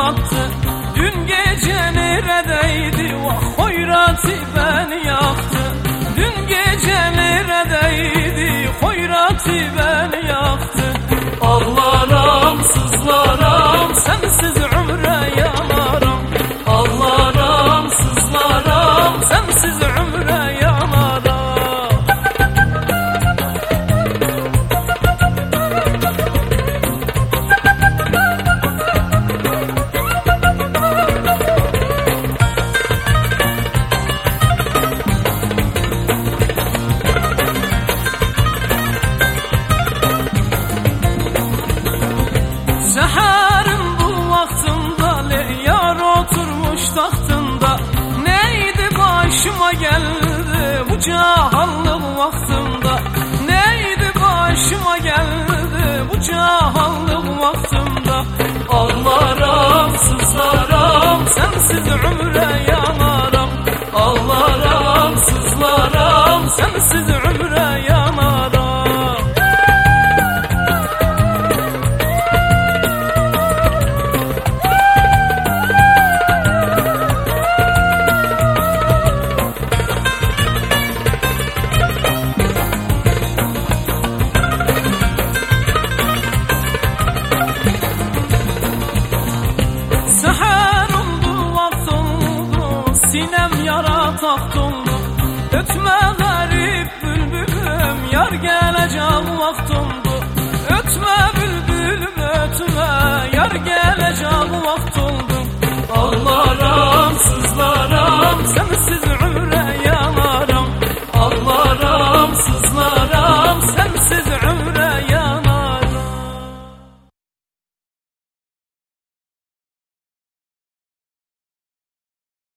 ağlattı. Dün gece neredeydi, vah hoyratı beni yaktı. Dün gece neredeydi, hoyratı beni yaktı. Ağlaram, sızlaram, sensiz ömre yanaram. Ağlaram, sızlaram, sensiz ömre yanaram. Seherin bu vaktında yar oturmuş tahtında. Neydi başıma geldi bu cahallık vaktında. Neydi başıma geldi bu cahallık vaktında. Ağlaram, sızlaram, sensiz ömre yanaram. Ağlaram, sızlaram, sensiz ömre yanaram. Seher oldu, vakt oldu, sinem yara taht oldu. Ötme garip bülbülüm, yar gelecek vakt